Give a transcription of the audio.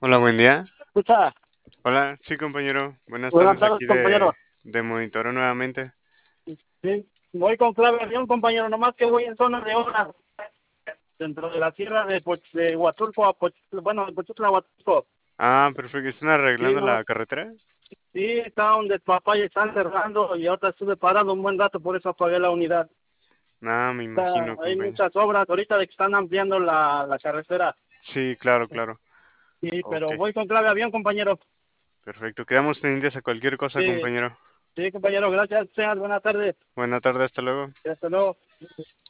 Hola, buen día. Escucha, Hola, sí, compañero. Buenas buenas tardes tardes, aquí compañero. de Monitoreo nuevamente. Sí, voy con clave avión, compañero, nomás que voy en zona de obra, dentro de la sierra de Huatulco a bueno, de Pochutla a Huatulco. Ah, perfecto. ¿Están Sí, arreglando no, la carretera? sí, está donde papá ya están cerrando y ahorita estuve parado un buen rato, por eso apagué la unidad. Ah, me imagino, Hay compañero. muchas obras ahorita de que están ampliando la carretera. Sí, claro, claro. Sí, Ok, pero voy con clave avión, compañero. perfecto. Quedamos pendientes a cualquier cosa, Sí, compañero. sí, compañero, gracias, sean buenas tardes. Buena tarde, hasta luego. Hasta luego.